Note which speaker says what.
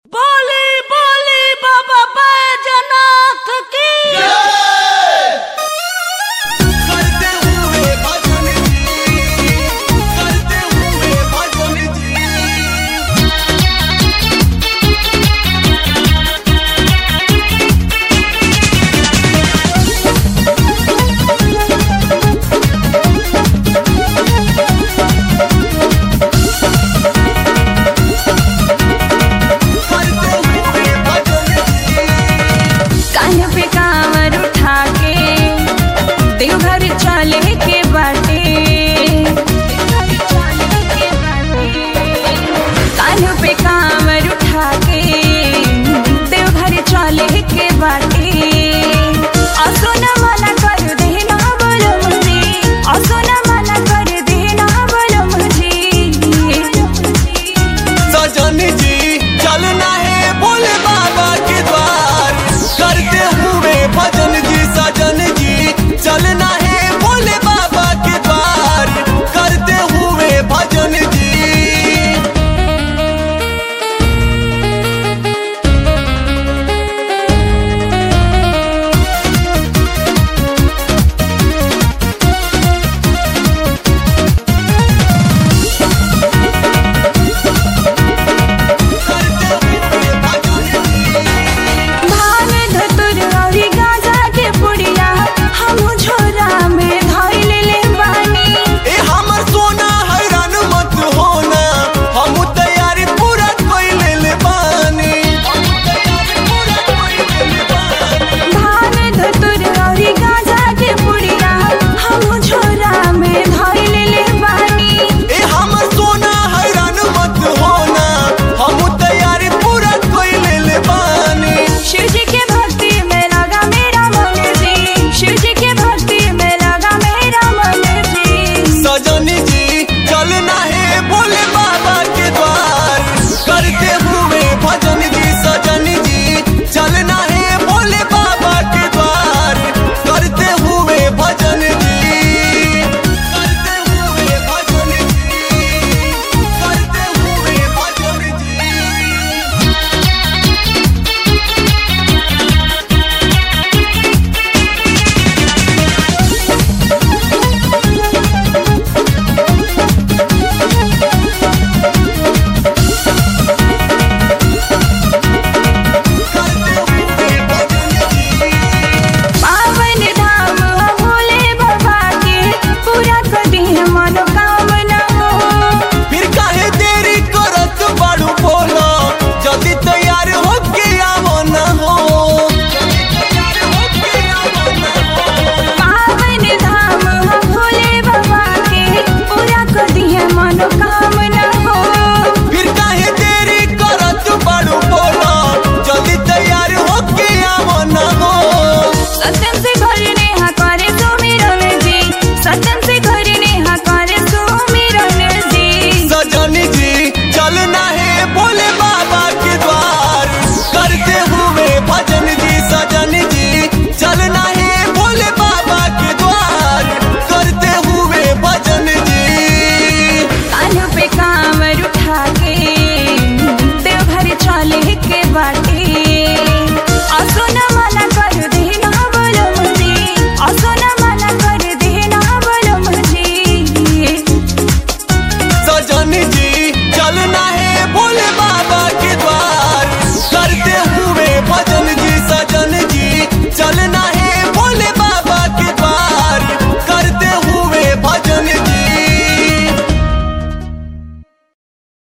Speaker 1: बोली बोली बाबा बैजनाथ की
Speaker 2: करते हुए भजन जी, करते हुए भजन जी।
Speaker 1: कान पे कांवर उठा के देवघर चले के बाटे। कान पे कांवर उठा के देवघर चले के बाटे। असोना मना कर देना बोलो मुझे, असोना मना कर देना बोलो मुझे।
Speaker 2: सजन जी चलना है भोले बाबा के द्वार, करते हुए भजन जी। सजन जी चलना है भोले बाबा के द्वार, करते हुए भजन जी।
Speaker 1: भांग धतुर औरी गांजा के पुड़िया हम झोरा में धइल ले बानी।
Speaker 2: ए हमर सोना हैरान मत होना, हम तैयारी पूरा कइले ले बानी।
Speaker 1: भांग धतुर औरी गांजा के पुड़िया हम झोरा में धइल ले बानी।
Speaker 2: ए हमर सोना हैरान मत होना, हम तैयारी पूरा कइले ले बानी।
Speaker 1: शिव जी के भक्ति में लगा मेरा मन जी, शिव जी के भक्ति में लगा मेरा मन जी।
Speaker 2: सजन जी चलना है भोले बाबा के द्वार, करते हुए भजन जी। सजन जी चलना है भोले बाबा के द्वार, करते हुए भजन जी। करते हुए भजन जी, करते हुए भजन जी।
Speaker 1: पावन धाम हो भोले बाबा के, पूरा कर दी है मनोकामना हो।
Speaker 2: फिर काहे देरी करत बाड़ू बोलो, जल्दी तैयार होके आवो न हो।
Speaker 1: पावन धाम हो भोले बाबा के, पूरा कर दी है मनोकामना हो।
Speaker 2: फिर काहे देरी करत बाड़ू बोलो, जल्दी तैयार होके आवो न हो।
Speaker 1: सत्यम से घर नेहा करे सुमिरन जी, सत्यम से घर नेहा करे सुमिरन जी।
Speaker 2: सजन जी चलना है भोले बाबा के द्वार, करते हुए भजन जी। सजन जी चलना है भोले बाबा के द्वार, करते हुए भजन जी।
Speaker 1: कान पे कांवर उठा के देवघर चले के बाटे।